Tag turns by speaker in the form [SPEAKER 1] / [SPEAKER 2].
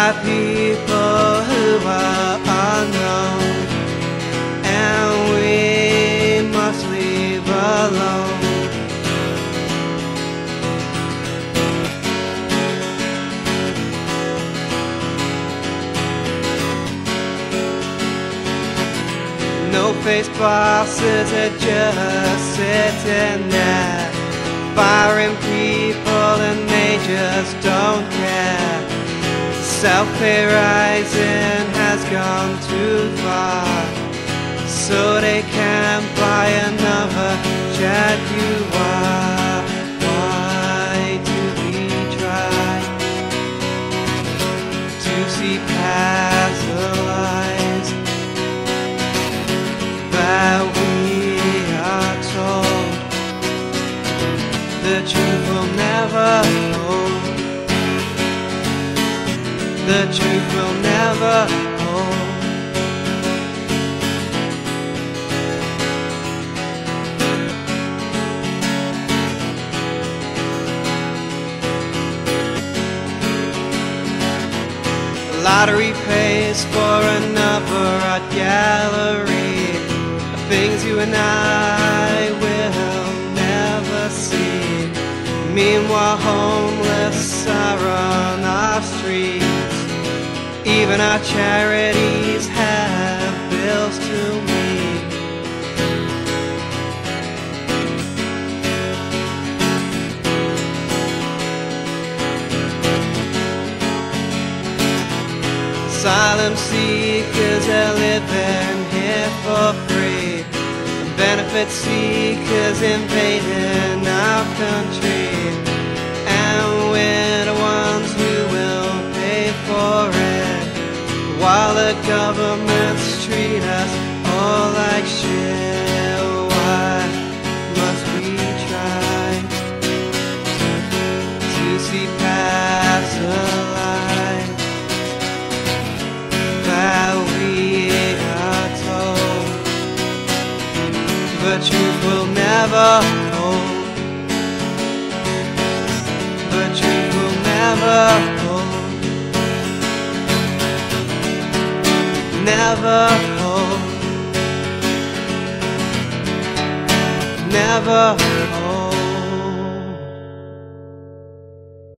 [SPEAKER 1] by people who are unknown, and we must leave alone. No-face bosses are just sitting there, firing people and they just don't care. Self-pay rising has gone too far, so they can't buy another Jaguar. Why do we try to see past the lies that we are told? The truth will never hold. The truth will never hold. The lottery pays for another art gallery, things you and I will never see. Meanwhile, homeless are on our streets. Even our charities have bills to meet. Asylum seekers are living here for free. Benefit seekers invading our country, and we're the ones who will pay for it, while the governments treat us all like shit. Why must we try to see past the lies that we are told? The truth will never hold. The truth will never hold. Never hold. Never hold.